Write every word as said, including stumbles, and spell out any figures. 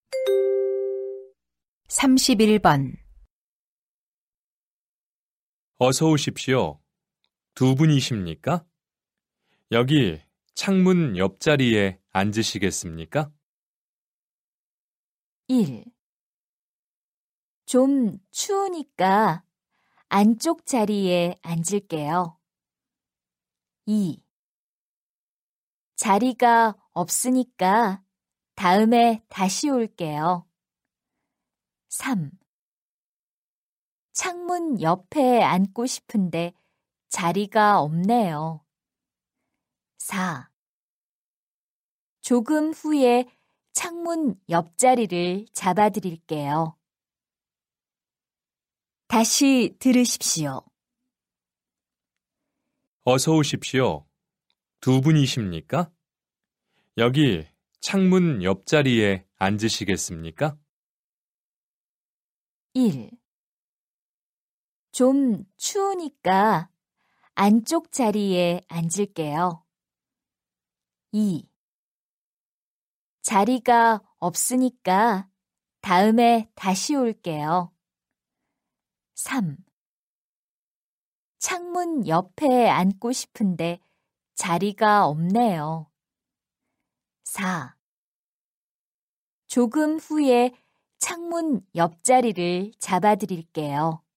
삼십일 번. 어서 오십시오. 두 분이십니까? 여기 창문 옆자리에 앉으시겠습니까? 일. 좀 추우니까 안쪽 자리에 앉을게요. 이. 자리가 없으니까 다음에 다시 올게요. 삼. 창문 옆에 앉고 싶은데 자리가 없네요. 사. 조금 후에 창문 옆자리를 잡아드릴게요. 다시 들으십시오. 어서 오십시오. 두 분이십니까? 여기 창문 옆자리에 앉으시겠습니까? 일. 좀 추우니까 안쪽 자리에 앉을게요. 이. 자리가 없으니까 다음에 다시 올게요. 삼. 창문 옆에 앉고 싶은데 자리가 없네요. 사. 조금 후에 창문 옆자리를 잡아드릴게요.